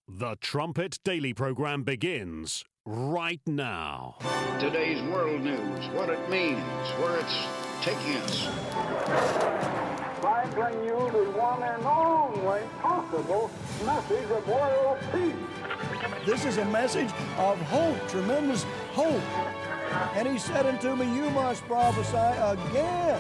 The Trumpet Daily program begins right now. Today's world news, what it means, where it's taking us. I bring you the one and only possible message of world peace. This is a message of hope, tremendous hope. And he said unto me, you must prophesy again.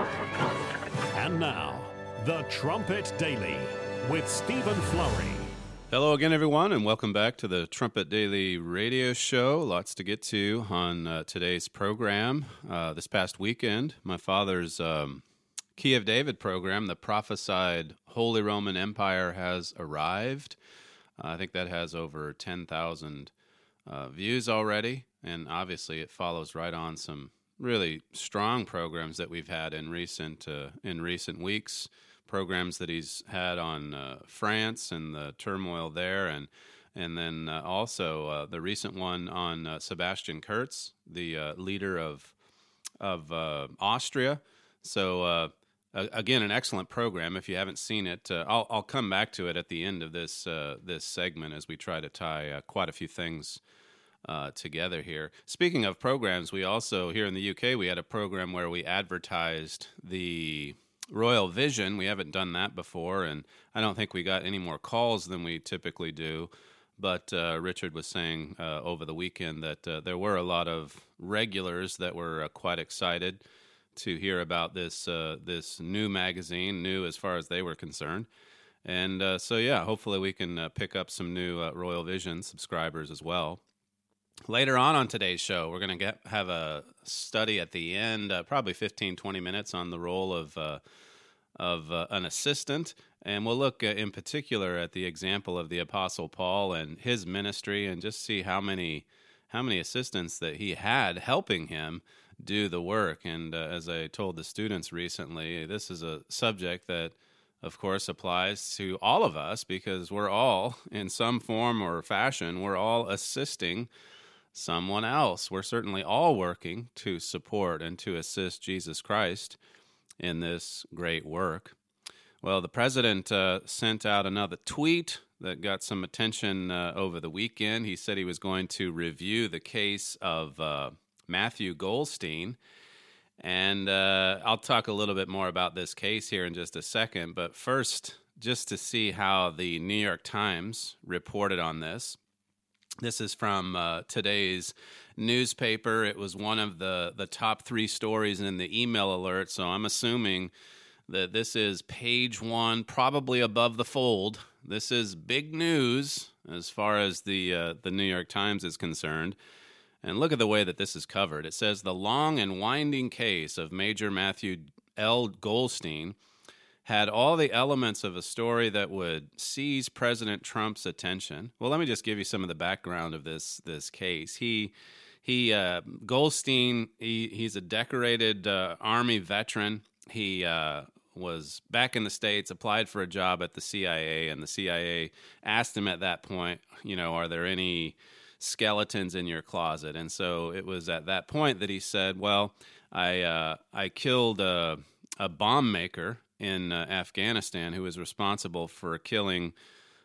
And now, The Trumpet Daily with Stephen Flurry. Hello again, everyone, and welcome back to the Trumpet Daily radio show. Lots to get to on today's program. This past weekend, my father's Key of David program, the prophesied Holy Roman Empire, has arrived. I think that has over 10,000 views already, and obviously it follows right on some really strong programs that we've had in recent weeks. Programs that he's had on France and the turmoil there, and then also the recent one on Sebastian Kurz, the leader of Austria. So again, an excellent program. If you haven't seen it, I'll come back to it at the end of this segment as we try to tie quite a few things together here. Speaking of programs, we also here in the UK we had a program where we advertised the Royal Vision. We haven't done that before, and I don't think we got any more calls than we typically do. But Richard was saying over the weekend that there were a lot of regulars that were quite excited to hear about this new magazine, new as far as they were concerned. And so, yeah, hopefully we can pick up some new Royal Vision subscribers as well. Later on today's show, we're going to have a study at the end, probably 15, 20 minutes on the role of an assistant. And we'll look in particular at the example of the Apostle Paul and his ministry and just see how many assistants that he had helping him do the work. And as I told the students recently, this is a subject that, of course, applies to all of us because we're all, in some form or fashion, we're all assisting someone else. We're certainly all working to support and to assist Jesus Christ in this great work. Well, the president sent out another tweet that got some attention over the weekend. He said he was going to review the case of Matthew Goldstein. And I'll talk a little bit more about this case here in just a second. But first, just to see how the New York Times reported on this. This is from today's newspaper. It was one of the top 3 stories in the email alert, so I'm assuming that this is page 1, probably above the fold. This is big news as far as the New York Times is concerned. And look at the way that this is covered. It says, the long and winding case of Major Matthew L. Goldstein had all the elements of a story that would seize President Trump's attention. Well, let me just give you some of the background of this case. Goldstein, he's a decorated Army veteran. He was back in the States, applied for a job at the CIA, and the CIA asked him at that point, are there any skeletons in your closet? And so it was at that point that he said, well, I killed a bomb maker in Afghanistan who was responsible for killing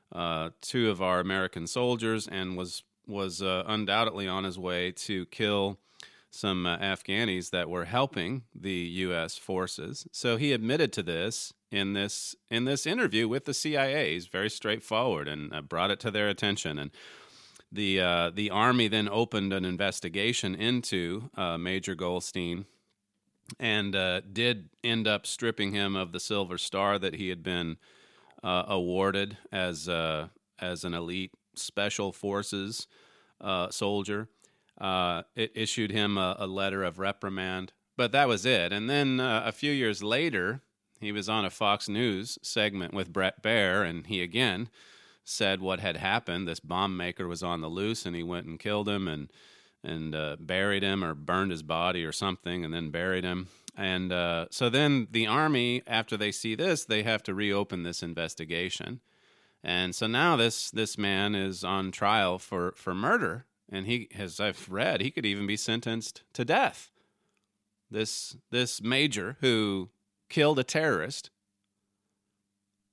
2 of our American soldiers and was undoubtedly on his way to kill some Afghanis that were helping the U.S. forces. So he admitted to this in this interview with the CIA. He's very straightforward and brought it to their attention. And the Army then opened an investigation into Major Goldstein and did end up stripping him of the Silver Star that he had been awarded as an elite special forces soldier. It issued him a letter of reprimand, but that was it. And then a few years later, he was on a Fox News segment with Bret Baier, and he again said what had happened. This bomb maker was on the loose, and he went and killed him and buried him or burned his body or something and then buried him. And so then the Army, after they see this, they have to reopen this investigation. And so now this man is on trial for murder. And he, as I've read, he could even be sentenced to death. This major who killed a terrorist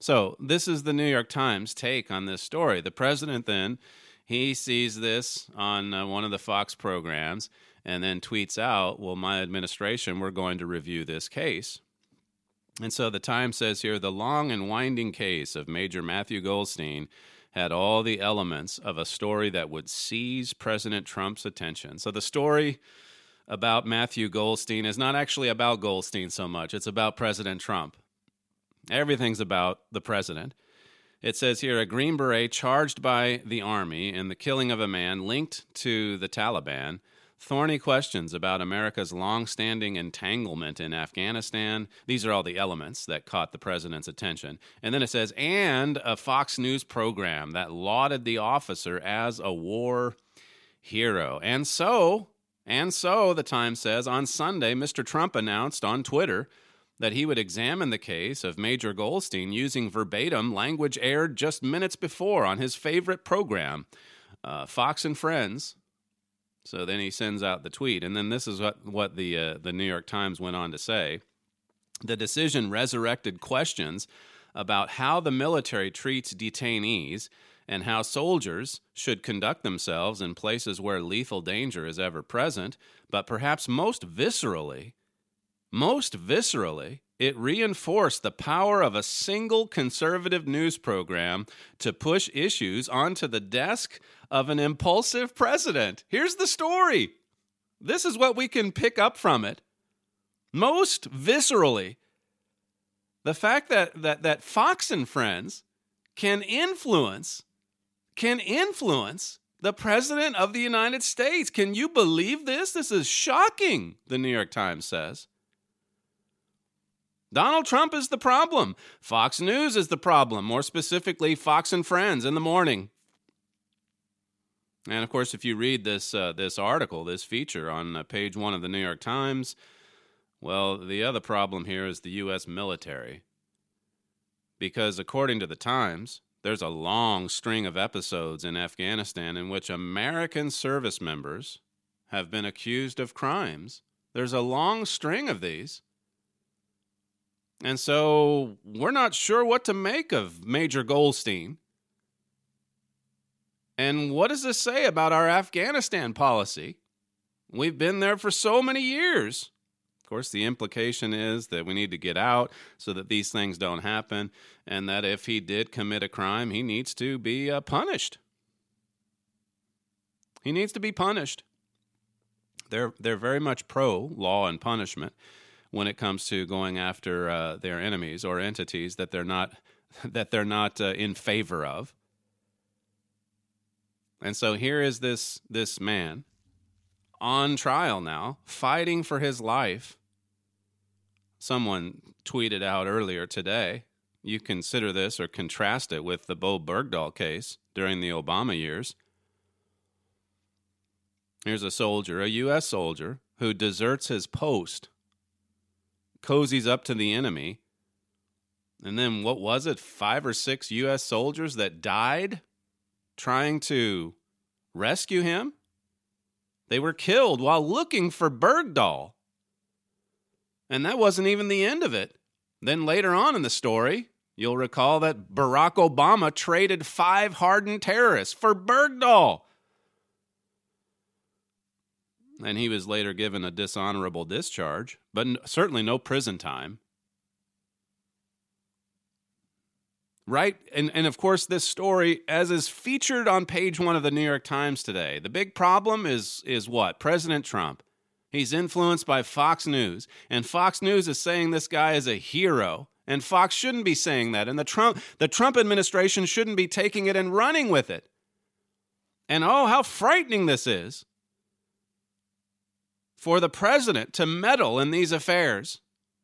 So this is the New York Times take on this story. The president then, he sees this on one of the Fox programs and then tweets out, well, my administration, we're going to review this case. And so the Times says here, the long and winding case of Major Matthew Goldstein had all the elements of a story that would seize President Trump's attention. So the story about Matthew Goldstein is not actually about Goldstein so much. It's about President Trump. Everything's about the president. It says here, a Green Beret charged by the Army in the killing of a man linked to the Taliban, thorny questions about America's long-standing entanglement in Afghanistan. These are all the elements that caught the president's attention. And then it says, and a Fox News program that lauded the officer as a war hero. And so, the Times says, on Sunday, Mr. Trump announced on Twitter that he would examine the case of Major Goldstein using verbatim language aired just minutes before on his favorite program, Fox and Friends. So then he sends out the tweet, and then this is what the New York Times went on to say. The decision resurrected questions about how the military treats detainees and how soldiers should conduct themselves in places where lethal danger is ever present, but perhaps most viscerally, it reinforced the power of a single conservative news program to push issues onto the desk of an impulsive president. Here's the story. This is what we can pick up from it. Most viscerally, the fact that Fox and Friends can influence the President of the United States. Can you believe this? This is shocking, the New York Times says. Donald Trump is the problem. Fox News is the problem. More specifically, Fox and Friends in the morning. And of course, if you read this article, this feature on page 1 of the New York Times, well, the other problem here is the U.S. military. Because according to the Times, there's a long string of episodes in Afghanistan in which American service members have been accused of crimes. There's a long string of these. And so we're not sure what to make of Major Goldstein. And what does this say about our Afghanistan policy? We've been there for so many years. Of course, the implication is that we need to get out so that these things don't happen, and that if he did commit a crime, he needs to be punished. He needs to be punished. They're very much pro law and punishment when it comes to going after their enemies or entities that they're not in favor of. And so here is this man on trial now, fighting for his life. Someone tweeted out earlier today, you consider this or contrast it with the Bo Bergdahl case during the Obama years. Here's a soldier, a U.S. soldier, who deserts his post, cozies up to the enemy, and then what was it, 5 or 6 U.S. soldiers that died trying to rescue him? They were killed while looking for Bergdahl. And that wasn't even the end of it. Then later on in the story, you'll recall that Barack Obama traded 5 hardened terrorists for Bergdahl. And he was later given a dishonorable discharge, but certainly no prison time. Right? And of course, this story, as is featured on page 1 of the New York Times today, the big problem is what? President Trump. He's influenced by Fox News, and Fox News is saying this guy is a hero, and Fox shouldn't be saying that, and the Trump administration shouldn't be taking it and running with it. And oh, how frightening this is for the president to meddle in these affairs.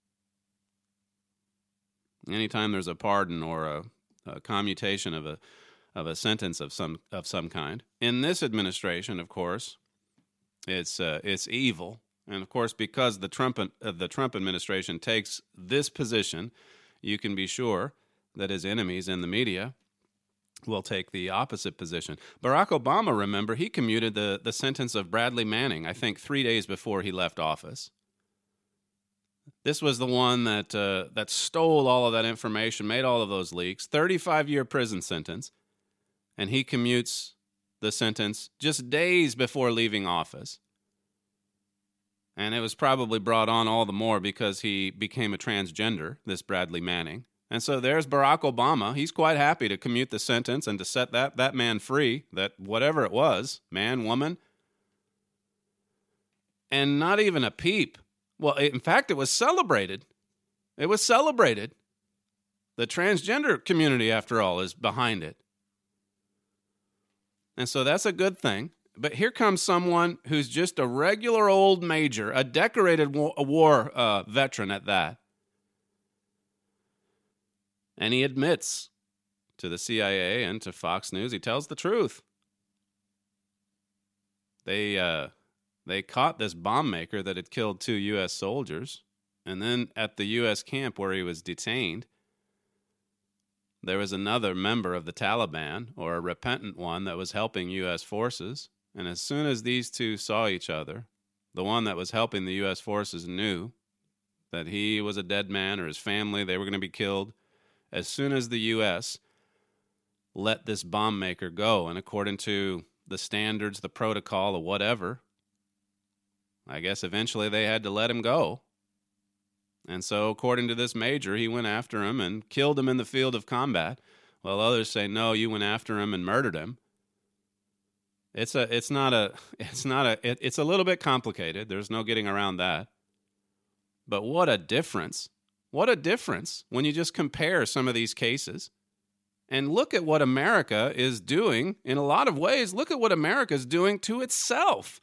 Anytime there's a pardon or a commutation of a sentence of some kind, in this administration, of course, it's evil, and of course, because the Trump administration takes this position, you can be sure that his enemies in the media will take the opposite position. Barack Obama, remember, he commuted the sentence of Bradley Manning, I think 3 days before he left office. This was the one that stole all of that information, made all of those leaks. 35-year prison sentence, and he commutes the sentence just days before leaving office. And it was probably brought on all the more because he became a transgender, this Bradley Manning. And so there's Barack Obama. He's quite happy to commute the sentence and to set that man free, that whatever it was, man, woman. And not even a peep. Well, in fact, it was celebrated. It was celebrated. The transgender community, after all, is behind it. And so that's a good thing. But here comes someone who's just a regular old major, a decorated war veteran at that. And he admits to the CIA and to Fox News, he tells the truth. They caught this bomb maker that had killed 2 U.S. soldiers. And then at the U.S. camp where he was detained, there was another member of the Taliban, or a repentant one, that was helping U.S. forces. And as soon as these two saw each other, the one that was helping the U.S. forces knew that he was a dead man, or his family, they were going to be killed. As soon as the U.S. let this bomb maker go, and according to the standards, the protocol, or whatever, I guess eventually they had to let him go. And so, according to this major, he went after him and killed him in the field of combat, while others say, no, you went after him and murdered him. It's a little bit complicated. There's no getting around that. But what a difference. What a difference when you just compare some of these cases. And look at what America is doing. In a lot of ways, look at what America is doing to itself.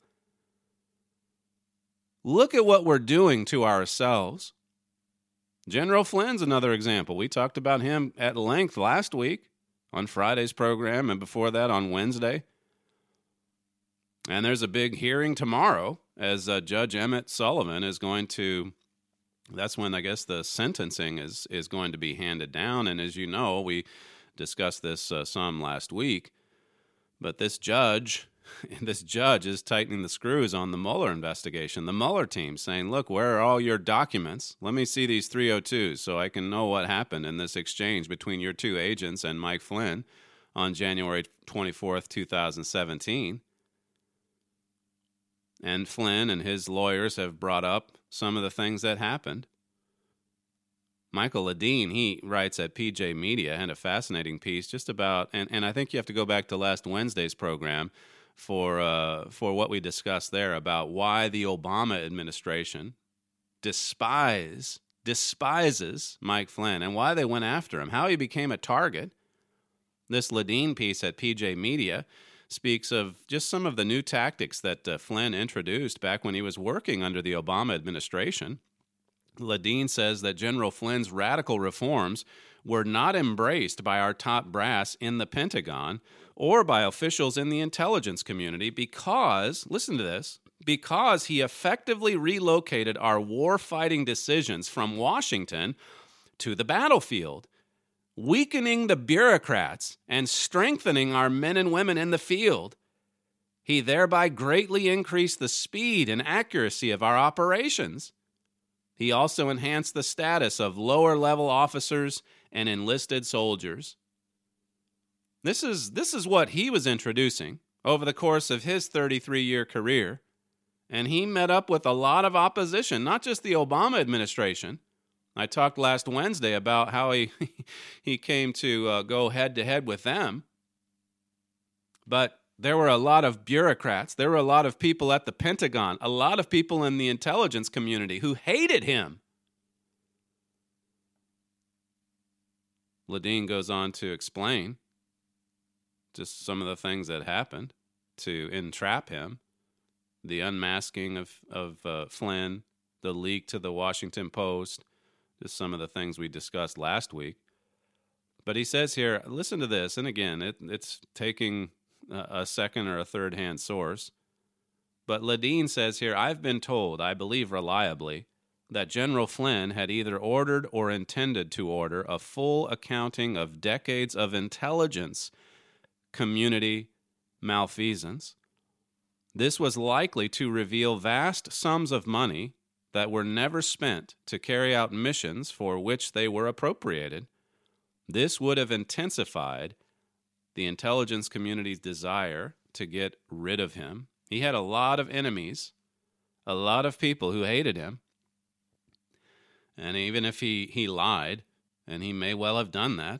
Look at what we're doing to ourselves. General Flynn's another example. We talked about him at length last week on Friday's program, and before that on Wednesday. And there's a big hearing tomorrow as Judge Emmett Sullivan is going to, that's when I guess the sentencing is going to be handed down. And as you know, we discussed this some last week, but this judge is tightening the screws on the Mueller investigation. The Mueller team saying, look, where are all your documents? Let me see these 302s so I can know what happened in this exchange between your 2 agents and Mike Flynn on January 24th, 2017. And Flynn and his lawyers have brought up some of the things that happened. Michael Ledeen, he writes at PJ Media, and a fascinating piece just about, and I think you have to go back to last Wednesday's program for what we discussed there about why the Obama administration despises Mike Flynn and why they went after him, how he became a target. This Ledeen piece at PJ Media speaks of just some of the new tactics that Flynn introduced back when he was working under the Obama administration. Ledeen says that General Flynn's radical reforms were not embraced by our top brass in the Pentagon or by officials in the intelligence community because, listen to this, because he effectively relocated our war-fighting decisions from Washington to the battlefield, weakening the bureaucrats and strengthening our men and women in the field. He thereby greatly increased the speed and accuracy of our operations. He also enhanced the status of lower-level officers and enlisted soldiers. This is what he was introducing over the course of his 33-year career, and he met up with a lot of opposition, not just the Obama administration. I talked last Wednesday about how he came to go head-to-head with them, but there were a lot of bureaucrats, there were a lot of people at the Pentagon, a lot of people in the intelligence community who hated him. Ledeen goes on to explain just some of the things that happened to entrap him, the unmasking of Flynn, the leak to the Washington Post, just some of the things we discussed last week. But he says here, listen to this, and again, it's taking a second or a third-hand source. But Ledeen says here, I've been told, I believe reliably, that General Flynn had either ordered or intended to order a full accounting of decades of intelligence community malfeasance. This was likely to reveal vast sums of money that were never spent to carry out missions for which they were appropriated, this would have intensified the intelligence community's desire to get rid of him. He had a lot of enemies, a lot of people who hated him. And even if he lied, and he may well have done that,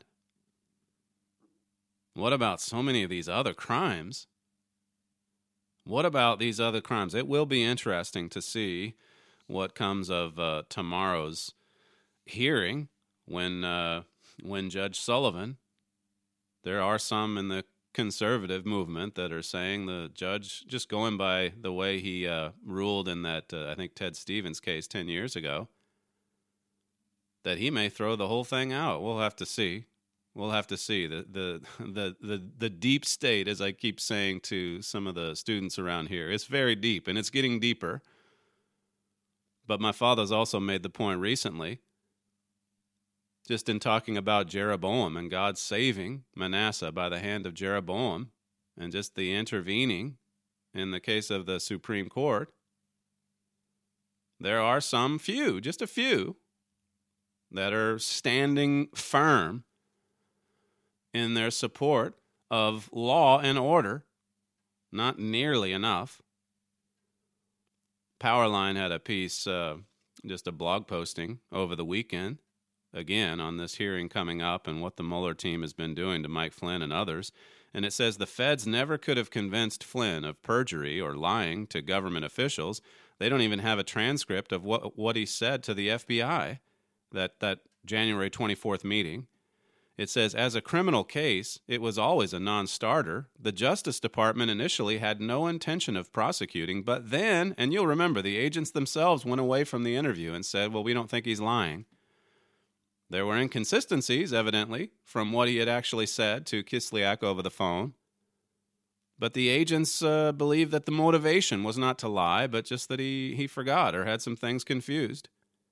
what about so many of these other crimes? What about these other crimes? It will be interesting to see what comes of tomorrow's hearing when Judge Sullivan, there are some in the conservative movement that are saying the judge, just going by the way he ruled in that, I think, Ted Stevens case 10 years ago, that he may throw the whole thing out. We'll have to see. We'll have to see. The deep state, as I keep saying to some of the students around here, it's very deep, and it's getting deeper. But my father's also made the point recently, just in talking about Jeroboam and God saving Manasseh by the hand of Jeroboam, and just the intervening in the case of the Supreme Court, there are some few, just a few, that are standing firm in their support of law and order. Not nearly enough. Powerline had a piece, just a blog posting over the weekend, again, on this hearing coming up and what the Mueller team has been doing to Mike Flynn and others. And it says the feds never could have convinced Flynn of perjury or lying to government officials. They don't even have a transcript of what he said to the FBI, that January 24th meeting. It says, as a criminal case, it was always a non-starter. The Justice Department initially had no intention of prosecuting, but then, and you'll remember, the agents themselves went away from the interview and said, well, we don't think he's lying. There were inconsistencies, evidently, from what he had actually said to Kislyak over the phone. But the agents believed that the motivation was not to lie, but just that he forgot or had some things confused.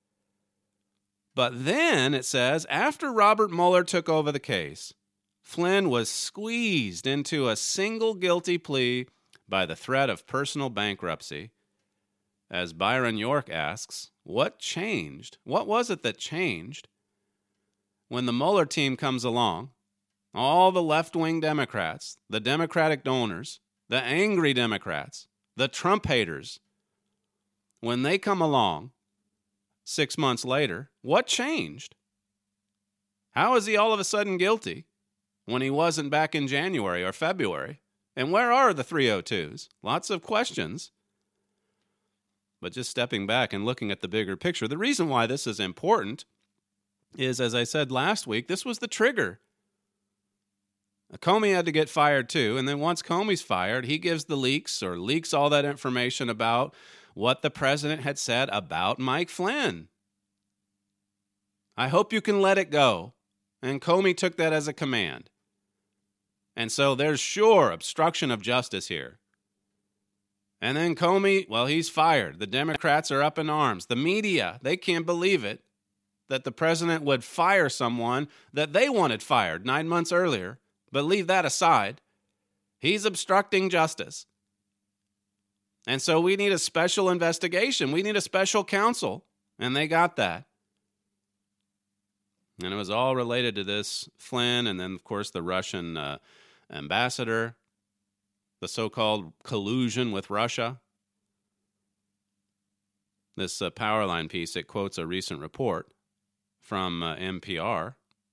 But then, it says, after Robert Mueller took over the case, Flynn was squeezed into a single guilty plea by the threat of personal bankruptcy. As Byron York asks, what changed? What was it that changed? When the Mueller team comes along, all the left-wing Democrats, the Democratic donors, the angry Democrats, the Trump haters, when they come along 6 months later, what changed? How is he all of a sudden guilty when he wasn't back in January or February? And where are the 302s? Lots of questions. But just stepping back and looking at the bigger picture, the reason why this is important is, as I said last week, this was the trigger. Comey had to get fired too, and then once Comey's fired, he gives the leaks or leaks all that information about what the president had said about Mike Flynn. I hope you can let it go. And Comey took that as a command. And so there's sure obstruction of justice here. And then Comey, well, he's fired. The Democrats are up in arms. The media, they can't believe it, that the president would fire someone that they wanted fired 9 months earlier. But leave that aside. He's obstructing justice. And so we need a special investigation. We need a special counsel. And they got that. And it was all related to this Flynn and then, of course, the Russian ambassador, the so-called collusion with Russia. This Powerline piece, it quotes a recent report from NPR.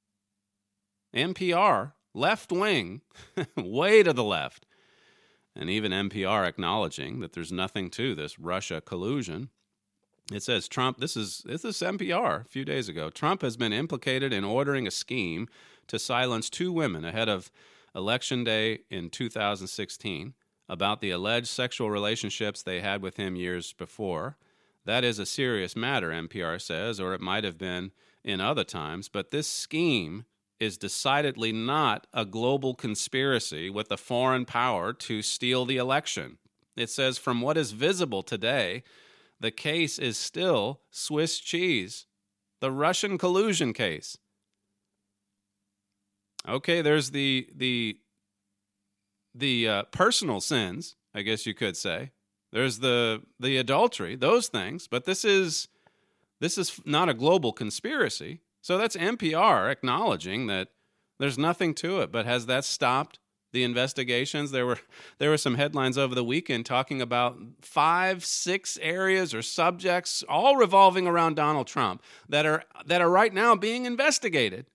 NPR, left wing, way to the left. And even NPR acknowledging that there's nothing to this Russia collusion. It says Trump, this is NPR a few days ago, Trump has been implicated in ordering a scheme to silence 2 women ahead of Election Day in 2016 about the alleged sexual relationships they had with him years before. That is a serious matter, NPR says, or it might have been in other times, but this scheme is decidedly not a global conspiracy with a foreign power to steal the election. It says, from what is visible today, the case is still Swiss cheese, the Russian collusion case. Okay, there's the personal sins, I guess you could say, There's the adultery, those things, but this is not a global conspiracy. So that's NPR acknowledging that there's nothing to it. But has that stopped the investigations? There were some headlines over the weekend talking about 5-6 areas or subjects, all revolving around Donald Trump, that are right now being investigated.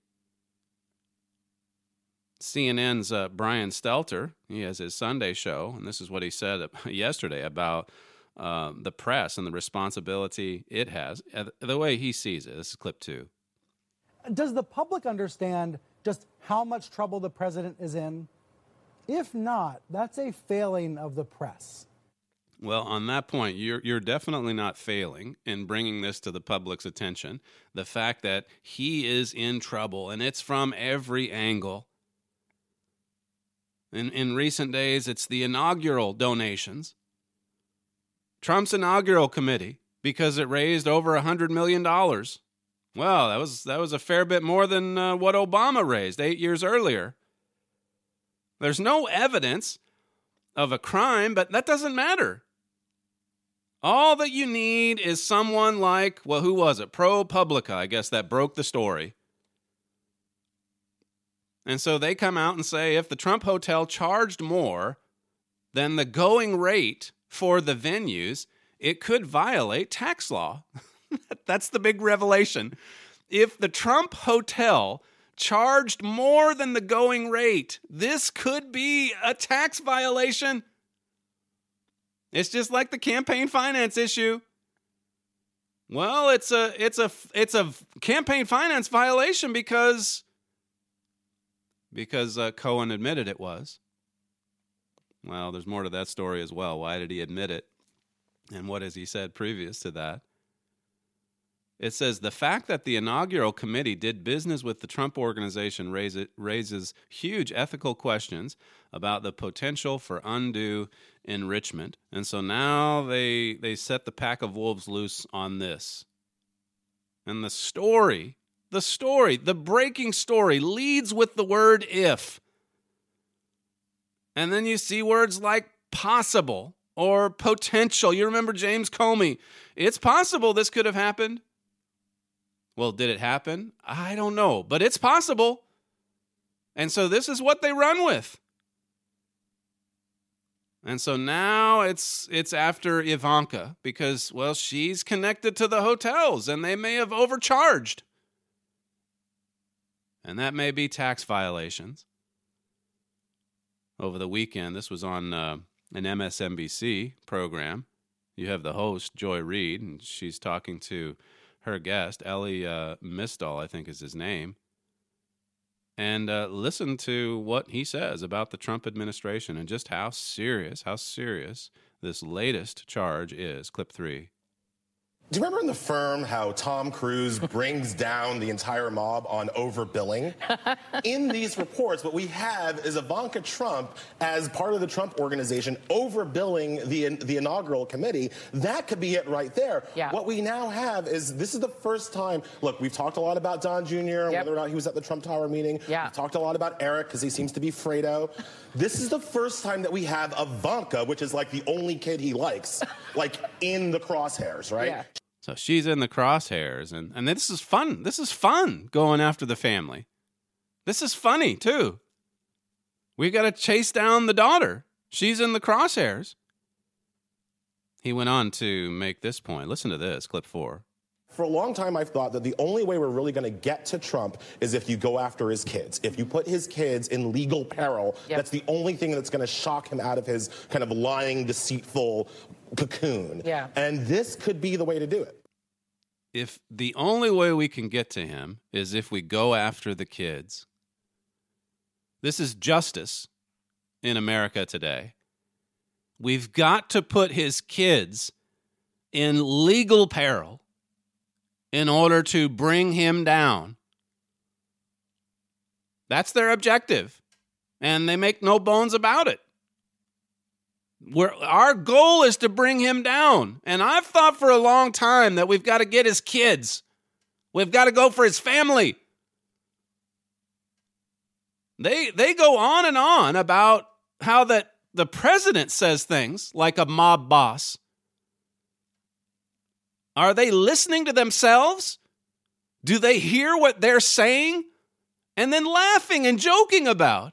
CNN's Brian Stelter, he has his Sunday show, and this is what he said yesterday about the press and the responsibility it has, the way he sees it. This is clip 2. Does the public understand just how much trouble the president is in? If not, that's a failing of the press. Well, on that point, you're definitely not failing in bringing this to the public's attention. The fact that he is in trouble, and it's from every angle. In recent days, it's the inaugural donations. Trump's inaugural committee, because it raised over $100 million. Well, that was a fair bit more than what Obama raised 8 years earlier. There's no evidence of a crime, but that doesn't matter. All that you need is someone like, well, who was it? ProPublica, I guess, that broke the story. And so they come out and say if the Trump Hotel charged more than the going rate for the venues, it could violate tax law. That's the big revelation. If the Trump Hotel charged more than the going rate, this could be a tax violation. It's just like the campaign finance issue. Well, it's a campaign finance violation because Cohen admitted it was. Well, there's more to that story as well. Why did he admit it? And what has he said previous to that? It says, the fact that the inaugural committee did business with the Trump Organization raises huge ethical questions about the potential for undue enrichment. And so now they set the pack of wolves loose on this. And the breaking story leads with the word if. And then you see words like possible or potential. You remember James Comey. It's possible this could have happened. Well, did it happen? I don't know, but it's possible. And so this is what they run with. And so now it's after Ivanka because, well, she's connected to the hotels and they may have overcharged. And that may be tax violations. Over the weekend, this was on an MSNBC program. You have the host, Joy Reid, and she's talking to her guest, Elie Mystal, I think is his name. And listen to what he says about the Trump administration and just how serious this latest charge is. Clip 3. Do you remember in The Firm how Tom Cruise brings down the entire mob on overbilling? In these reports, what we have is Ivanka Trump, as part of the Trump Organization, overbilling the inaugural committee. That could be it right there. Yeah. What we now have is, this is the first time, look, we've talked a lot about Don Jr., whether or not he was at the Trump Tower meeting. Yeah. We've talked a lot about Eric, because he seems to be Fredo. This is the first time that we have Ivanka, which is like the only kid he likes, like in the crosshairs, right? Yeah. So she's in the crosshairs, and this is fun. This is fun, going after the family. This is funny, too. We got to chase down the daughter. She's in the crosshairs. He went on to make this point. Listen to this, clip 4. For a long time, I've thought that the only way we're really going to get to Trump is if you go after his kids. If you put his kids in legal peril, that's the only thing that's going to shock him out of his kind of lying, deceitful cocoon. Yeah. And this could be the way to do it. If the only way we can get to him is if we go after the kids, this is justice in America today. We've got to put his kids in legal peril in order to bring him down. That's their objective, and they make no bones about it. Our goal is to bring him down, and I've thought for a long time that we've got to get his kids. We've got to go for his family. They go on and on about how that the president says things like a mob boss, are they listening to themselves? Do they hear what they're saying and then laughing and joking about?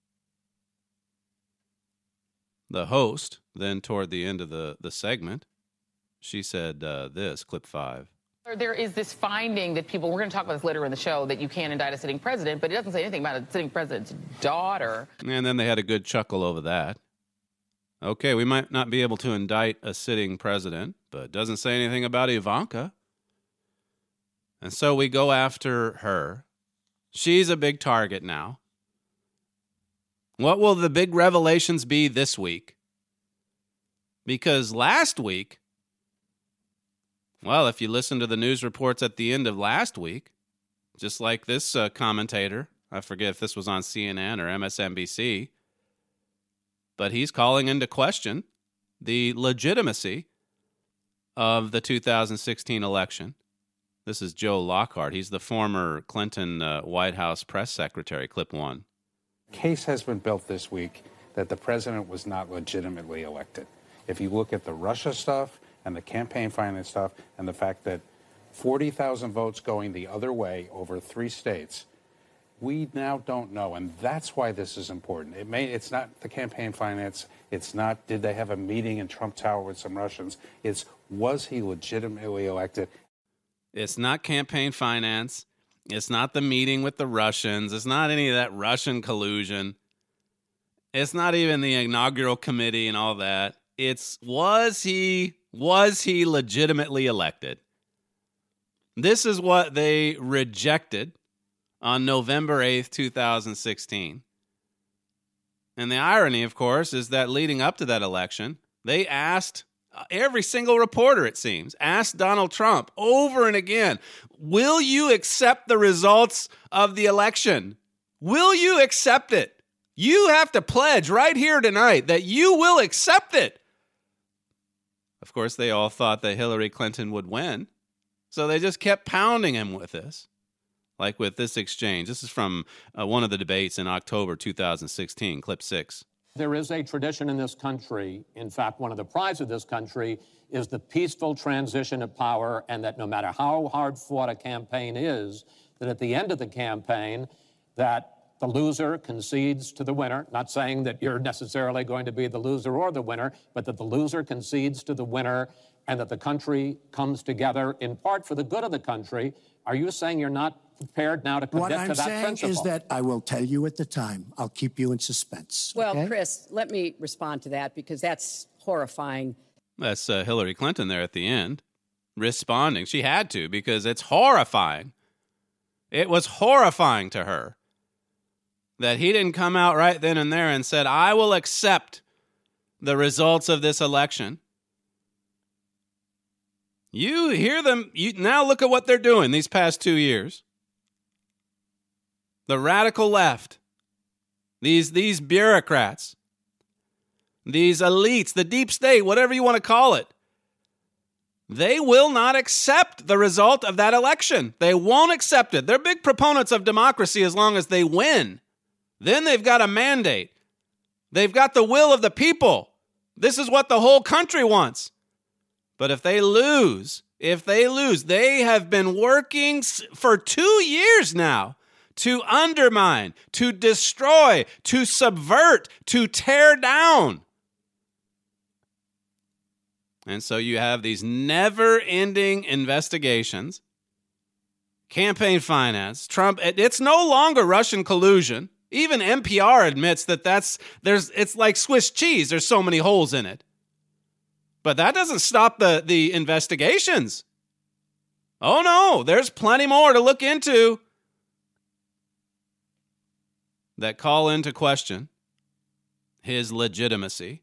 The host, then toward the end of the segment, she said this, clip 5. There is this finding that we're going to talk about this later in the show, that you can't indict a sitting president, but it doesn't say anything about a sitting president's daughter. And then they had a good chuckle over that. Okay, we might not be able to indict a sitting president, but it doesn't say anything about Ivanka. And so we go after her. She's a big target now. What will the big revelations be this week? Because last week, well, if you listen to the news reports at the end of last week, just like this commentator, I forget if this was on CNN or MSNBC, but he's calling into question the legitimacy of the 2016 election. This is Joe Lockhart. He's the former Clinton White House press secretary, clip 1. Case has been built this week that the president was not legitimately elected. If you look at the Russia stuff and the campaign finance stuff and the fact that 40,000 votes going the other way over 3 states, we now don't know, and that's why this is important. It's not the campaign finance. It's not, did they have a meeting in Trump Tower with some Russians? It's, was he legitimately elected? It's not campaign finance. It's not the meeting with the Russians. It's not any of that Russian collusion. It's not even the inaugural committee and all that. It's, was he legitimately elected? This is what they rejected on November 8th, 2016. And the irony, of course, is that leading up to that election, they asked every single reporter, it seems, asked Donald Trump over and again, will you accept the results of the election? Will you accept it? You have to pledge right here tonight that you will accept it. Of course, they all thought that Hillary Clinton would win, so they just kept pounding him with this. Like with this exchange. This is from one of the debates in October 2016, clip 6. There is a tradition in this country, in fact, one of the prides of this country is the peaceful transition of power, and that no matter how hard fought a campaign is, that at the end of the campaign, that the loser concedes to the winner, not saying that you're necessarily going to be the loser or the winner, but that the loser concedes to the winner and that the country comes together in part for the good of the country. Are you saying you're not prepared now to commit to that principle? What I'm saying is that I will tell you at the time. I'll keep you in suspense. Well, okay? Chris, let me respond to that because that's horrifying. That's Hillary Clinton there at the end, responding. She had to because it's horrifying. It was horrifying to her that he didn't come out right then and there and said, I will accept the results of this election. You hear them. Now look at what they're doing these past 2 years. The radical left, these bureaucrats, these elites, the deep state, whatever you want to call it, they will not accept the result of that election. They won't accept it. They're big proponents of democracy as long as they win. Then they've got a mandate. They've got the will of the people. This is what the whole country wants. But if they lose, they have been working for 2 years now to undermine, to destroy, to subvert, to tear down. And so you have these never-ending investigations, campaign finance, Trump. It's no longer Russian collusion. Even NPR admits that it's like Swiss cheese. There's so many holes in it. But that doesn't stop the investigations. Oh, no, there's plenty more to look into that call into question his legitimacy.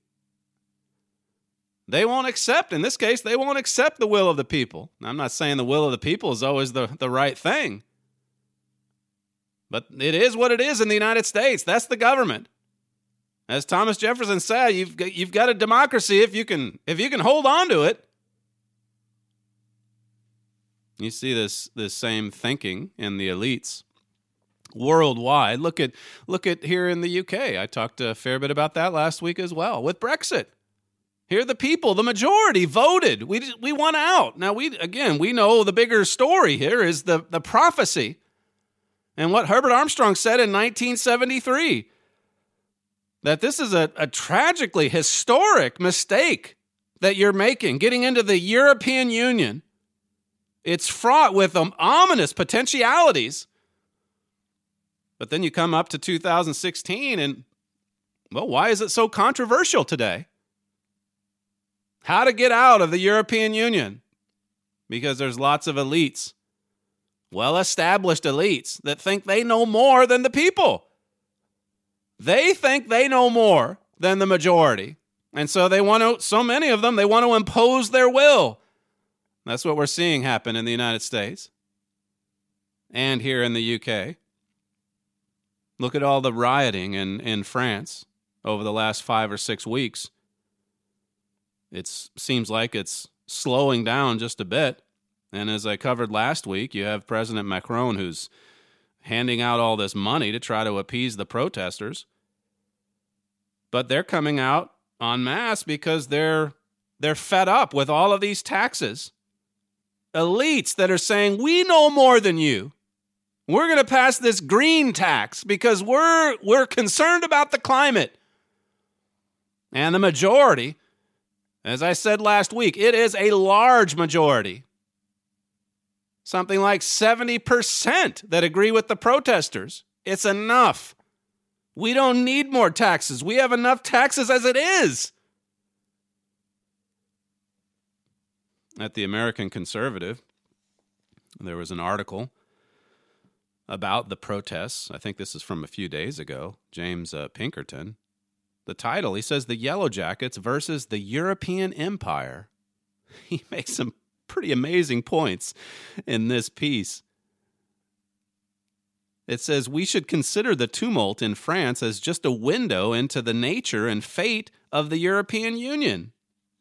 They won't accept, in this case, they won't accept the will of the people. I'm not saying the will of the people is always the right thing. But it is what it is in the United States. That's the government. As Thomas Jefferson said, you've got a democracy if you can hold on to it. You see this same thinking in the elites worldwide. Look at here in the UK. I talked a fair bit about that last week as well with Brexit. Here the people, the majority voted. We want out. Now we know the bigger story here is the prophecy and what Herbert Armstrong said in 1973. That this is a tragically historic mistake that you're making, getting into the European Union. It's fraught with ominous potentialities. But then you come up to 2016 and, well, why is it so controversial today? How to get out of the European Union? Because there's lots of elites, well-established elites, that think they know more than the people. They think they know more than the majority. And so so many of them, they want to impose their will. That's what we're seeing happen in the United States and here in the UK. Look at all the rioting in France over the last 5 or 6 weeks. It seems like it's slowing down just a bit. And as I covered last week, you have President Macron who's handing out all this money to try to appease the protesters. But they're coming out en masse because they're fed up with all of these taxes. Elites that are saying, we know more than you. We're going to pass this green tax because we're concerned about the climate. And the majority, as I said last week, it is a large majority. Something like 70% that agree with the protesters. It's enough. We don't need more taxes. We have enough taxes as it is. At the American Conservative, there was an article about the protests. I think this is from a few days ago. James Pinkerton. The title, he says, The Yellow Jackets versus the European Empire. He makes some pretty amazing points in this piece. It says, we should consider the tumult in France as just a window into the nature and fate of the European Union.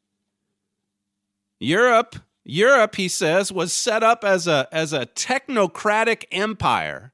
Europe, he says, was set up as a technocratic empire.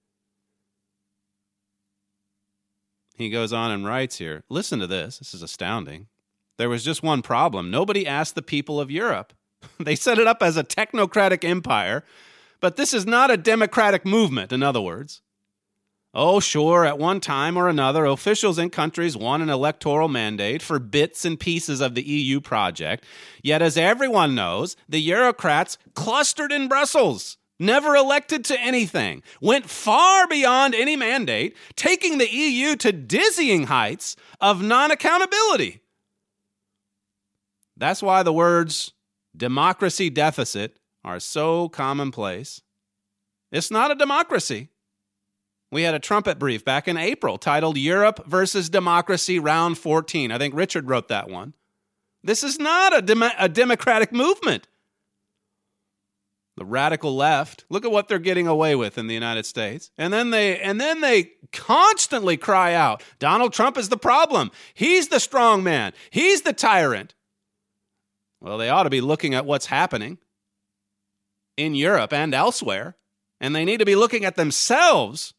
He goes on and writes here, listen to this. This is astounding. There was just one problem. Nobody asked the people of Europe. They set it up as a technocratic empire, but this is not a democratic movement, in other words. Oh, sure, at one time or another, officials in countries won an electoral mandate for bits and pieces of the EU project. Yet, as everyone knows, the Eurocrats clustered in Brussels, never elected to anything, went far beyond any mandate, taking the EU to dizzying heights of non-accountability. That's why the words democracy deficit are so commonplace. It's not a democracy. We had a trumpet brief back in April titled Europe versus Democracy Round 14. I think Richard wrote that one. This is not a democratic movement. The radical left, look at what they're getting away with in the United States. And then they constantly cry out, Donald Trump is the problem. He's the strong man. He's the tyrant. Well, they ought to be looking at what's happening in Europe and elsewhere, and they need to be looking at themselves.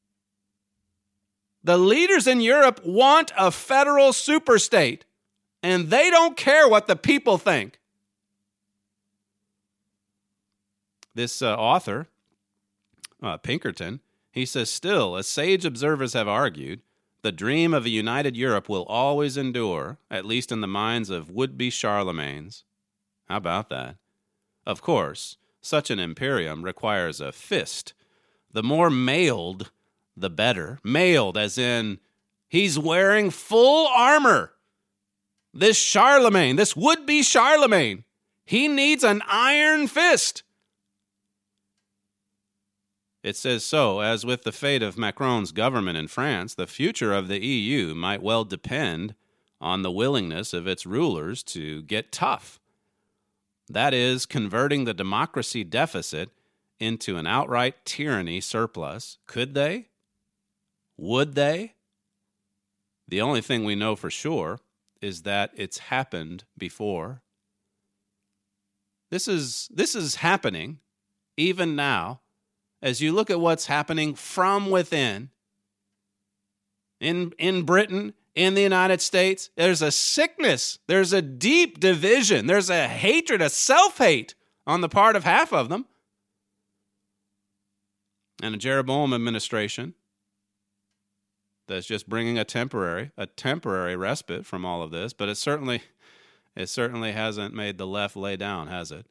The leaders in Europe want a federal superstate, and they don't care what the people think. This author, Pinkerton, he says, still, as sage observers have argued, the dream of a united Europe will always endure, at least in the minds of would-be Charlemagnes. How about that? Of course, such an imperium requires a fist. The more mailed, the better. Mailed as in he's wearing full armor. This Charlemagne, this would-be Charlemagne, he needs an iron fist. It says so, as with the fate of Macron's government in France, the future of the EU might well depend on the willingness of its rulers to get tough. That is, converting the democracy deficit into an outright tyranny surplus. Could they? Would they? The only thing we know for sure is that it's happened before. This is happening even now. as you look at what's happening from within, in Britain, in the United States, there's a sickness, there's a deep division, there's a hatred, a self-hate on the part of half of them. And a Jeroboam administration that's just bringing a temporary respite from all of this, but it certainly hasn't made the left lay down, has it?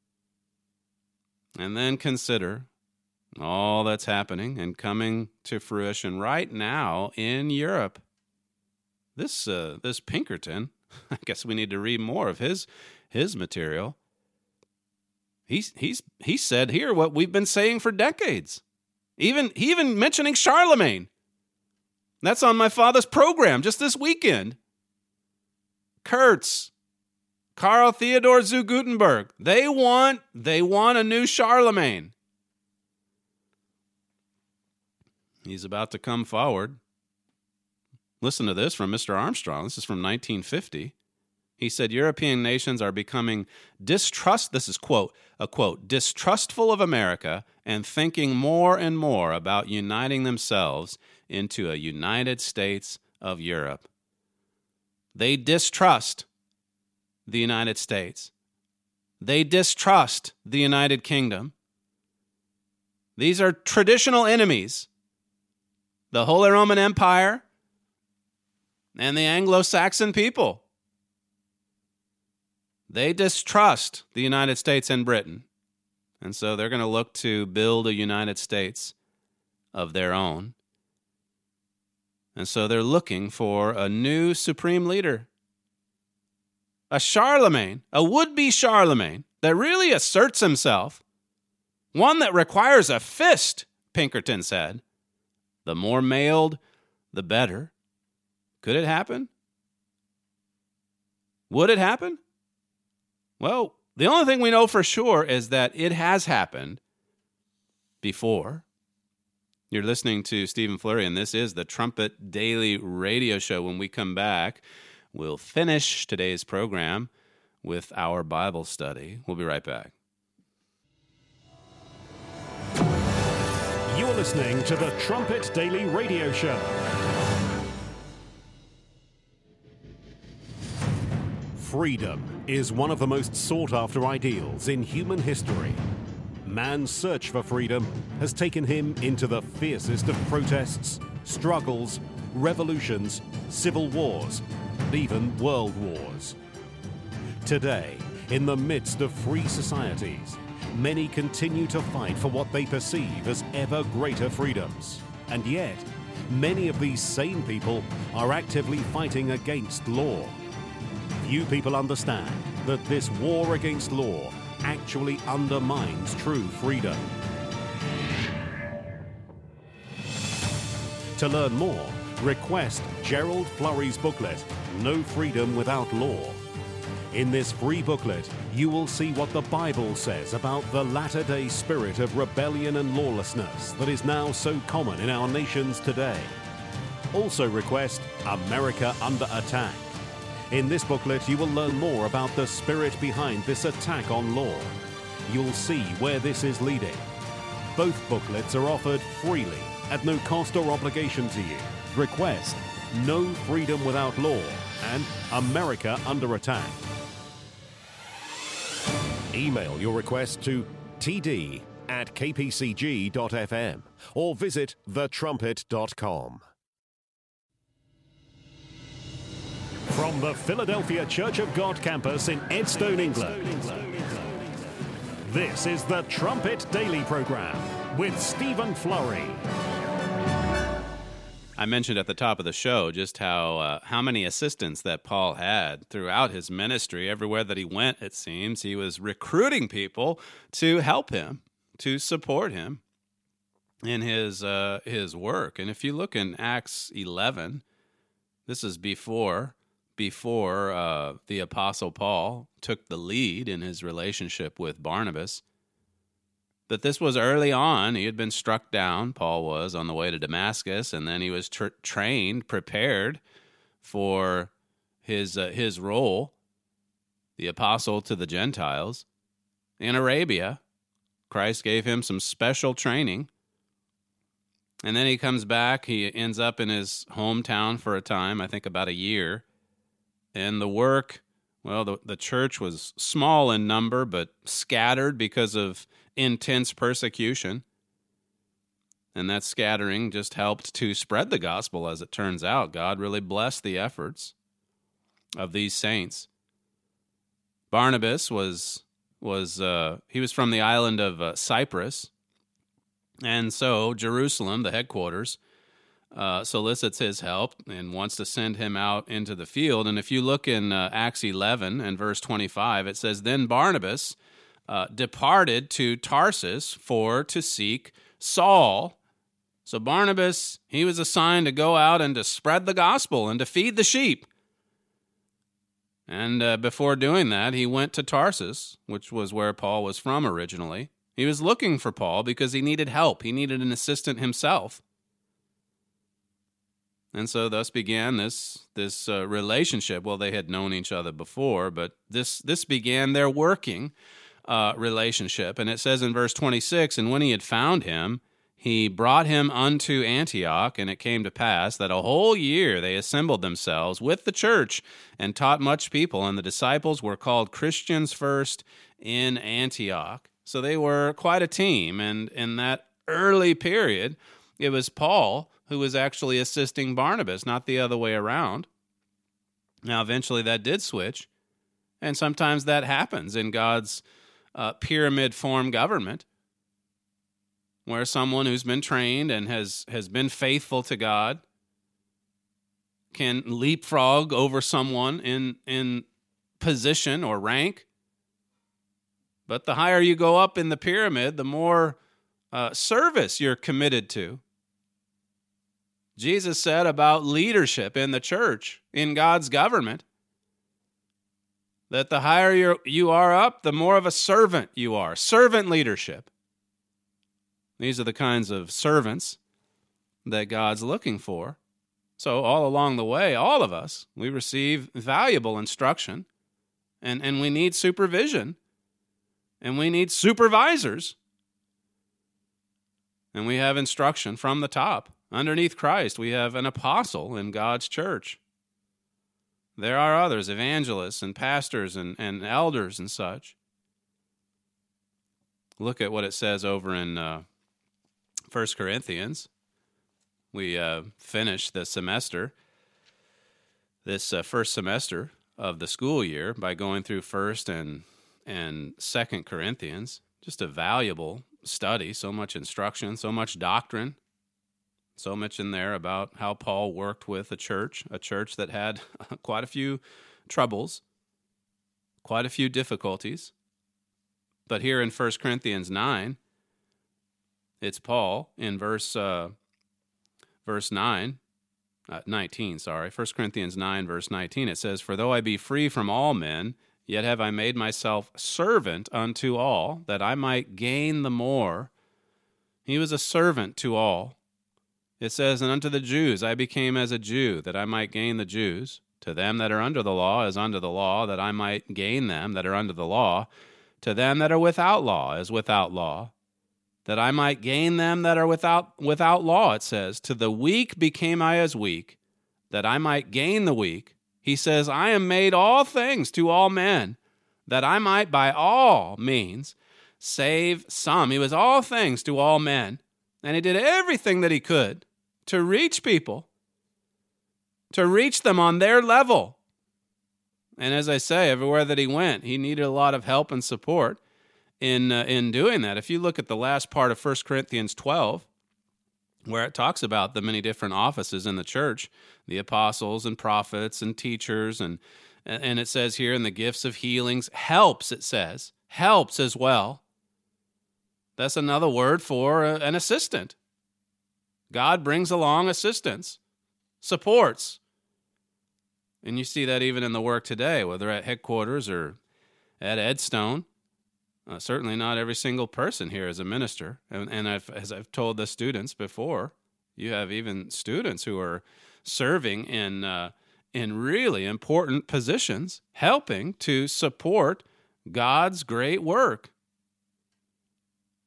And then consider all that's happening and coming to fruition right now in Europe. This Pinkerton, I guess we need to read more of his material. He said here what we've been saying for decades. Even mentioning Charlemagne. That's on my father's program just this weekend. Kurtz, Karl Theodor zu Gutenberg. They want a new Charlemagne. He's about to come forward. Listen to this from Mr. Armstrong. This is from 1950. He said, European nations are becoming this is a quote, distrustful of America and thinking more and more about uniting themselves into a United States of Europe. They distrust the United States. They distrust the United Kingdom. These are traditional enemies. The Holy Roman Empire and the Anglo-Saxon people. They distrust the United States and Britain. And so they're going to look to build a United States of their own. And so they're looking for a new supreme leader. A Charlemagne, a would-be Charlemagne that really asserts himself. One that requires a fist, Pinkerton said. The more mailed, the better. Could it happen? Would it happen? Well, the only thing we know for sure is that it has happened before. You're listening to Stephen Flurry, and this is the Trumpet Daily Radio Show. When we come back, we'll finish today's program with our Bible study. We'll be right back. You're listening to the Trumpet Daily Radio Show. Freedom is one of the most sought-after ideals in human history. Man's search for freedom has taken him into the fiercest of protests, struggles, revolutions, civil wars, and even world wars. Today, in the midst of free societies, many continue to fight for what they perceive as ever greater freedoms. And yet, many of these same people are actively fighting against law. Few people understand that this war against law actually undermines true freedom. To learn more, request Gerald Flurry's booklet, No Freedom Without Law. In this free booklet, you will see what the Bible says about the latter-day spirit of rebellion and lawlessness that is now so common in our nations today. Also request America Under Attack. In this booklet, you will learn more about the spirit behind this attack on law. You'll see where this is leading. Both booklets are offered freely at no cost or obligation to you. Request No Freedom Without Law and America Under Attack. Email your request to td@kpcg.fm or visit thetrumpet.com. From the Philadelphia Church of God campus in Edstone, England, this is the Trumpet Daily Program with Stephen Flurry. I mentioned at the top of the show just how many assistants that Paul had throughout his ministry. Everywhere that he went, it seems, he was recruiting people to help him, to support him in his work. And if you look in Acts 11, this is before the Apostle Paul took the lead in his relationship with Barnabas. That this was early on. He had been struck down, Paul was, on the way to Damascus, and then he was trained, prepared for his role, the apostle to the Gentiles, in Arabia, Christ gave him some special training. And then he comes back. He ends up in his hometown for a time, I think about a year. And the work, well, the church was small in number, but scattered because of intense persecution. And that scattering just helped to spread the gospel, as it turns out. God really blessed the efforts of these saints. Barnabas was from the island of Cyprus, and so Jerusalem, the headquarters, solicits his help and wants to send him out into the field. And if you look in Acts 11 and verse 25, it says, "Then Barnabas departed to Tarsus to seek Saul." So Barnabas, he was assigned to go out and to spread the gospel and to feed the sheep. And before doing that, he went to Tarsus, which was where Paul was from originally. He was looking for Paul because he needed help. He needed an assistant himself. And so thus began this relationship. Well, they had known each other before, but this began their working relationship. And it says in verse 26, "And when he had found him, he brought him unto Antioch, and it came to pass that a whole year they assembled themselves with the church and taught much people, and the disciples were called Christians first in Antioch." So they were quite a team, and in that early period, it was Paul who was actually assisting Barnabas, not the other way around. Now, eventually that did switch, and sometimes that happens in God's pyramid form government, where someone who's been trained and has been faithful to God can leapfrog over someone in position or rank. But the higher you go up in the pyramid, the more service you're committed to. Jesus said about leadership in the church, in God's government, that the higher you are up, the more of a servant you are. Servant leadership. These are the kinds of servants that God's looking for. So all along the way, all of us, we receive valuable instruction, and we need supervision, and we need supervisors, and we have instruction from the top. Underneath Christ, we have an apostle in God's church. There are others, evangelists and pastors and elders and such. Look at what it says over in 1 Corinthians. We finished the semester, this first semester of the school year, by going through 1st and 2nd Corinthians. Just a valuable study, so much instruction, so much doctrine, so much in there about how Paul worked with a church that had quite a few troubles, quite a few difficulties. But here in 1 Corinthians 9, it's Paul in verse 19, 1 Corinthians 9, verse 19, it says, "For though I be free from all men, yet have I made myself servant unto all, that I might gain the more." He was a servant to all. It says, "And unto the Jews I became as a Jew, that I might gain the Jews. To them that are under the law as under the law, that I might gain them that are under the law. To them that are without law as without law, that I might gain them that are without law," it says. "To the weak became I as weak, that I might gain the weak." He says, "I am made all things to all men, that I might by all means save some." He was all things to all men, and he did everything that he could to reach people, to reach them on their level. And as I say, everywhere that he went, he needed a lot of help and support in doing that. If you look at the last part of 1 Corinthians 12, where it talks about the many different offices in the church, the apostles and prophets and teachers, and it says here in the gifts of healings, helps, it says, helps as well. That's another word for an assistant. God brings along assistants, supports. And you see that even in the work today, whether at headquarters or at Edstone. Certainly not every single person here is a minister. And as I've told the students before, you have even students who are serving in really important positions, helping to support God's great work.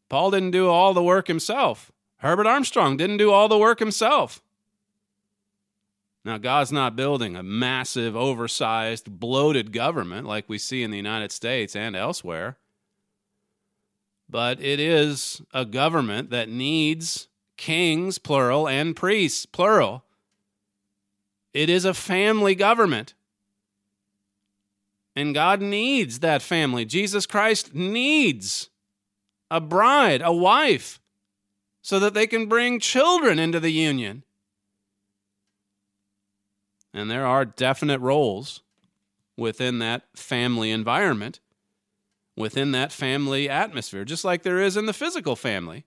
Paul didn't do all the work himself. Herbert Armstrong didn't do all the work himself. Now, God's not building a massive, oversized, bloated government like we see in the United States and elsewhere. But it is a government that needs kings, plural, and priests, plural. It is a family government. And God needs that family. Jesus Christ needs a bride, a wife, so that they can bring children into the union. And there are definite roles within that family environment, within that family atmosphere, just like there is in the physical family.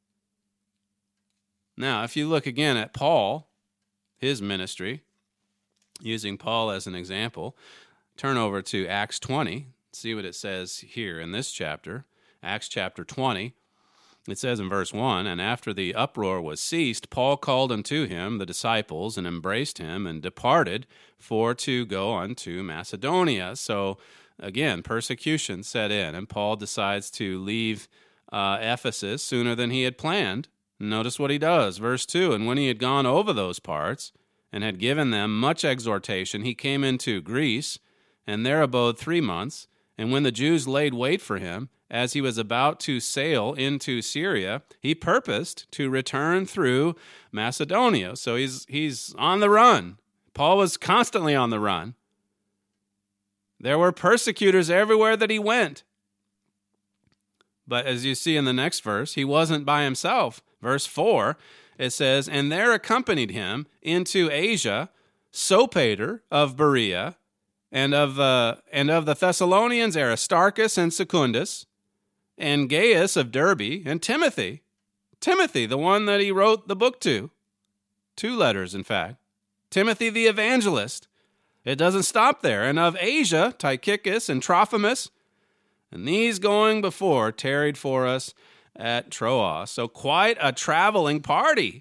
Now, if you look again at Paul, his ministry, using Paul as an example, turn over to Acts 20, see what it says here in this chapter. Acts chapter 20. It says in verse 1, "And after the uproar was ceased, Paul called unto him the disciples and embraced him and departed for to go unto Macedonia." So again, persecution set in, and Paul decides to leave Ephesus sooner than he had planned. Notice what he does. Verse 2, "And when he had gone over those parts and had given them much exhortation, he came into Greece, and there abode 3 months. And when the Jews laid wait for him, as he was about to sail into Syria, he purposed to return through Macedonia." So he's on the run. Paul was constantly on the run. There were persecutors everywhere that he went. But as you see in the next verse, he wasn't by himself. Verse 4, it says, "And there accompanied him into Asia Sopater of Berea, and of the Thessalonians Aristarchus and Secundus, and Gaius of Derbe, and Timothy, the one that he wrote the book to. 2 letters, in fact. Timothy the evangelist. It doesn't stop there. And of Asia, Tychicus and Trophimus, and these going before tarried for us at Troas." So quite a traveling party.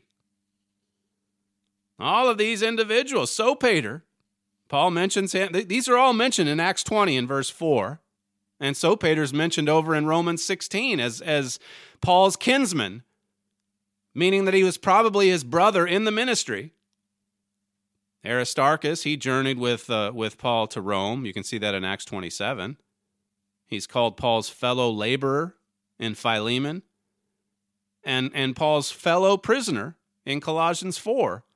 All of these individuals. Sopater, Paul mentions him. These are all mentioned in Acts 20 in verse 4. And Sopater's mentioned over in Romans 16 as Paul's kinsman, meaning that he was probably his brother in the ministry. Aristarchus, he journeyed with Paul to Rome. You can see that in Acts 27. He's called Paul's fellow laborer in Philemon, and Paul's fellow prisoner in Colossians 4.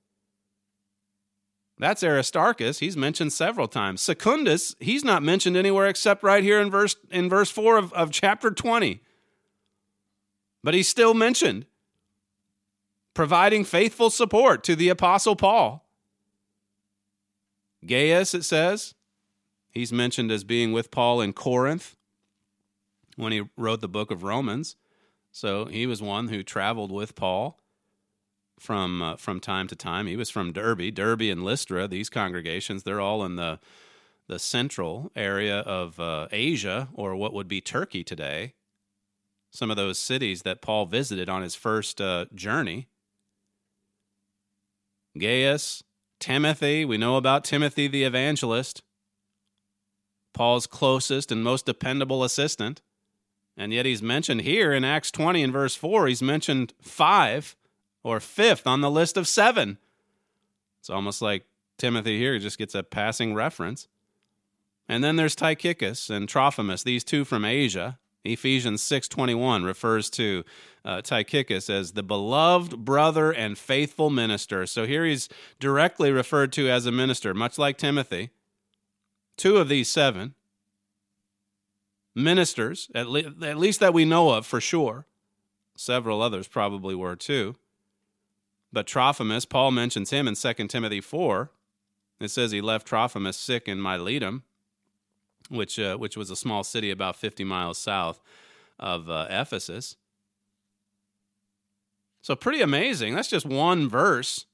That's Aristarchus. He's mentioned several times. Secundus, he's not mentioned anywhere except right here in verse 4 of chapter 20. But he's still mentioned, providing faithful support to the Apostle Paul. Gaius, it says, he's mentioned as being with Paul in Corinth when he wrote the book of Romans. So he was one who traveled with Paul from time to time. He was from Derbe and Lystra. These congregations, they're all in the central area of Asia, or what would be Turkey today. Some of those cities that Paul visited on his first journey. Gaius, Timothy, we know about Timothy the evangelist, Paul's closest and most dependable assistant. And yet he's mentioned here in Acts 20 and verse 4, he's mentioned 5 or 5th on the list of 7. It's almost like Timothy here just gets a passing reference. And then there's Tychicus and Trophimus, these two from Asia. Ephesians 6:21 refers to Tychicus as the beloved brother and faithful minister. So here he's directly referred to as a minister, much like Timothy. 2 of these 7 ministers, at least that we know of for sure. Several others probably were too. But Trophimus, Paul mentions him in 2 Timothy 4. It says he left Trophimus sick in Miletum, which was a small city about 50 miles south of Ephesus. So pretty amazing. That's just one verse.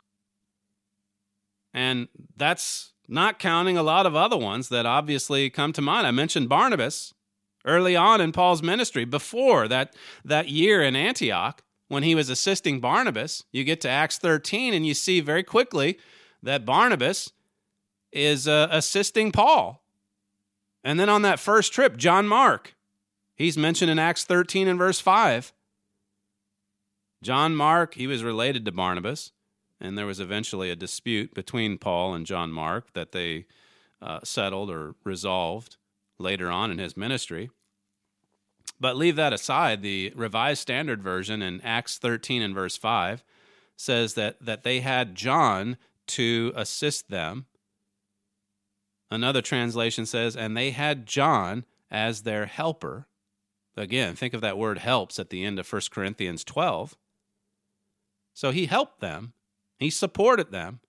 And that's not counting a lot of other ones that obviously come to mind. I mentioned Barnabas early on in Paul's ministry, before that year in Antioch, when he was assisting Barnabas. You get to Acts 13, and you see very quickly that Barnabas is assisting Paul. And then on that first trip, John Mark, He's mentioned in Acts 13 and verse 5. John Mark, he was related to Barnabas, and there was eventually a dispute between Paul and John Mark that they settled or resolved later on in his ministry. But leave that aside, the Revised Standard Version in Acts 13 and verse 5 says that they had John to assist them. Another translation says, and they had John as their helper. Again, think of that word helps at the end of 1 Corinthians 12. So he helped them. He supported them.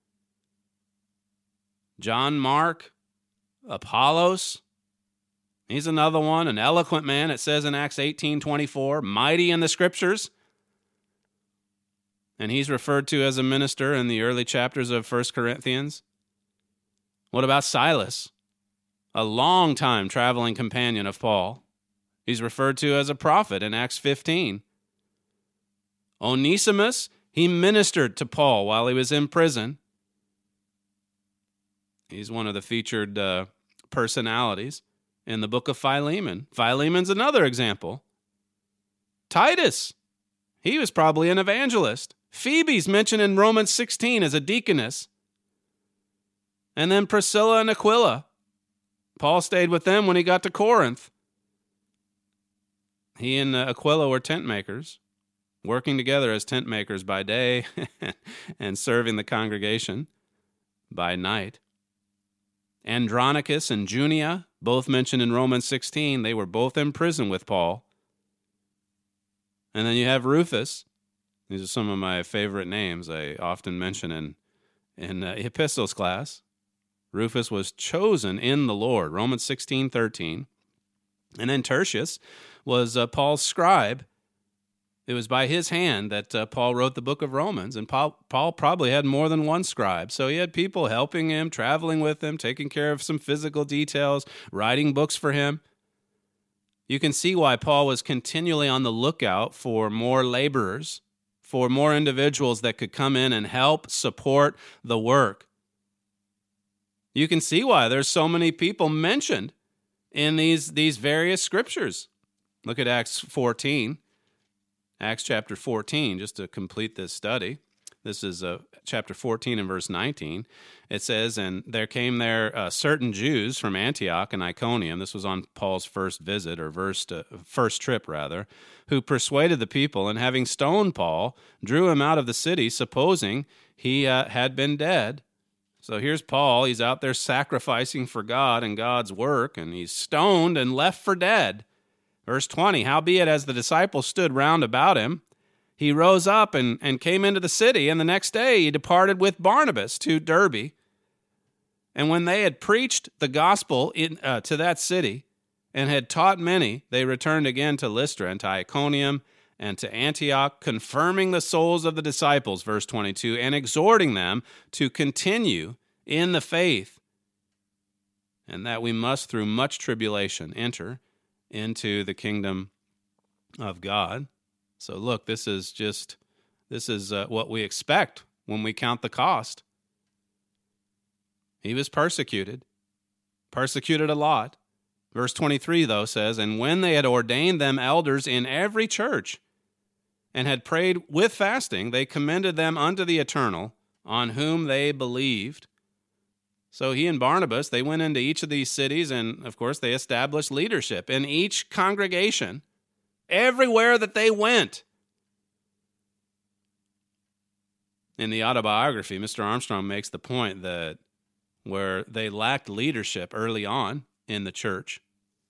John Mark, Apollos, he's another one, an eloquent man, it says in Acts 18:24, mighty in the scriptures. And he's referred to as a minister in the early chapters of 1 Corinthians. What about Silas? A long-time traveling companion of Paul. He's referred to as a prophet in Acts 15. Onesimus, he ministered to Paul while he was in prison. He's one of the featured personalities in the book of Philemon. Philemon's another example. Titus, he was probably an evangelist. Phoebe's mentioned in Romans 16 as a deaconess. And then Priscilla and Aquila. Paul stayed with them when he got to Corinth. He and Aquila were tent makers, working together as tent makers by day and serving the congregation by night. Andronicus and Junia, both mentioned in Romans 16, they were both in prison with Paul. And then you have Rufus. These are some of my favorite names I often mention in epistles class. Rufus was chosen in the Lord, Romans 16:13. And then Tertius was Paul's scribe. It was by his hand that Paul wrote the book of Romans, and Paul probably had more than one scribe. So he had people helping him, traveling with him, taking care of some physical details, writing books for him. You can see why Paul was continually on the lookout for more laborers, for more individuals that could come in and help support the work. You can see why there's so many people mentioned in these various scriptures. Look at Acts 14. Acts chapter 14, just to complete this study. This is chapter 14 and verse 19. It says, and there came there certain Jews from Antioch and Iconium. This was on Paul's first visit, or first trip, rather, who persuaded the people, and having stoned Paul, drew him out of the city, supposing he had been dead. So here's Paul. He's out there sacrificing for God and God's work, and he's stoned and left for dead. Verse 20, howbeit as the disciples stood round about him, he rose up and came into the city, and the next day he departed with Barnabas to Derbe. And when they had preached the gospel to that city and had taught many, they returned again to Lystra and to Iconium and to Antioch, confirming the souls of the disciples, verse 22, and exhorting them to continue in the faith, and that we must through much tribulation enter into the kingdom of God. So look, this is what we expect when we count the cost. He was persecuted a lot. Verse 23, though, says, and when they had ordained them elders in every church, and had prayed with fasting, they commended them unto the Eternal, on whom they believed. So he and Barnabas, they went into each of these cities, and of course they established leadership in each congregation, everywhere that they went. In the autobiography, Mr. Armstrong makes the point that where they lacked leadership early on in the church,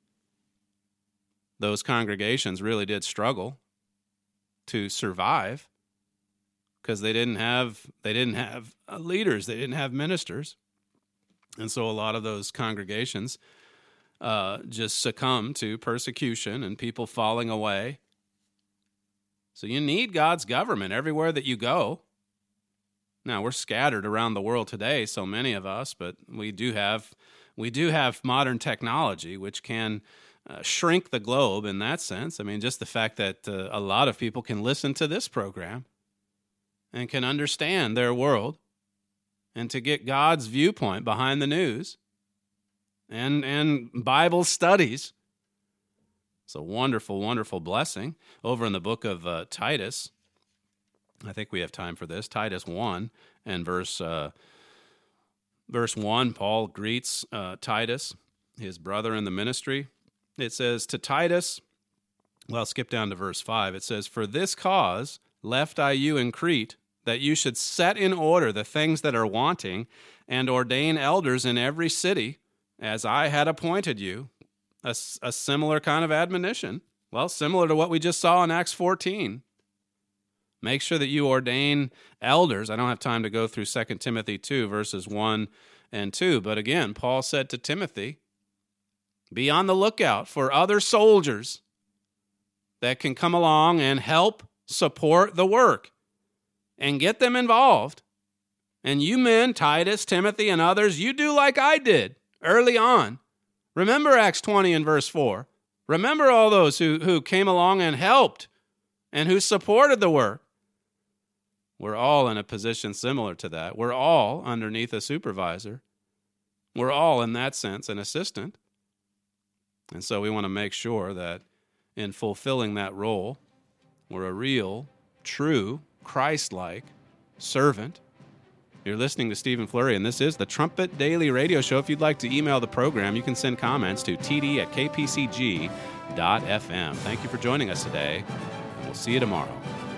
those congregations really did struggle to survive because they didn't have leaders, they didn't have ministers. And so a lot of those congregations just succumb to persecution and people falling away. So you need God's government everywhere that you go. Now, we're scattered around the world today, so many of us, but we do have modern technology which can shrink the globe in that sense. I mean, just the fact that a lot of people can listen to this program and can understand their world, and to get God's viewpoint behind the news and Bible studies. It's a wonderful, wonderful blessing. Over in the book of Titus, I think we have time for this, Titus 1 and verse 1, Paul greets Titus, his brother in the ministry. It says, to Titus, well, skip down to verse 5. It says, for this cause left I you in Crete, that you should set in order the things that are wanting, and ordain elders in every city, as I had appointed you. A similar kind of admonition. Well, similar to what we just saw in Acts 14. Make sure that you ordain elders. I don't have time to go through 2 Timothy 2, verses 1 and 2. But again, Paul said to Timothy, be on the lookout for other soldiers that can come along and help support the work and get them involved. And you men, Titus, Timothy, and others, you do like I did early on. Remember Acts 20 and verse 4. Remember all those who came along and helped and who supported the work. We're all in a position similar to that. We're all underneath a supervisor. We're all, in that sense, an assistant. And so we want to make sure that in fulfilling that role, we're a real, true, Christ-like servant. You're listening to Stephen Flurry, and this is the Trumpet Daily Radio Show. If you'd like to email the program, you can send comments to td@kpcg.fm. Thank you for joining us today, and we'll see you tomorrow.